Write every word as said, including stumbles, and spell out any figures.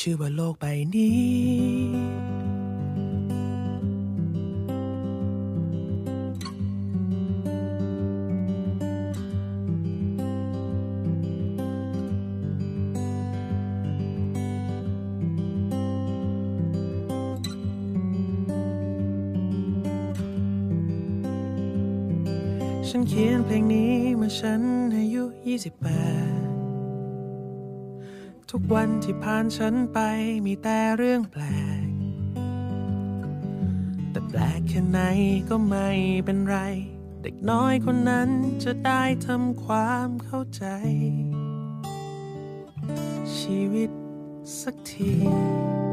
ชื่อว่าโลกใบนี้ฉันเขียนเพลงนี้เมื่อฉันอายุยี่สิบแปดทุกวันที่ผ่านฉันไปมีแต่เรื่องแปลกแต่แปลกแค่ไหนก็ไม่เป็นไรเด็กน้อยคนนั้นจะได้ทำความเข้าใจชีวิตสักที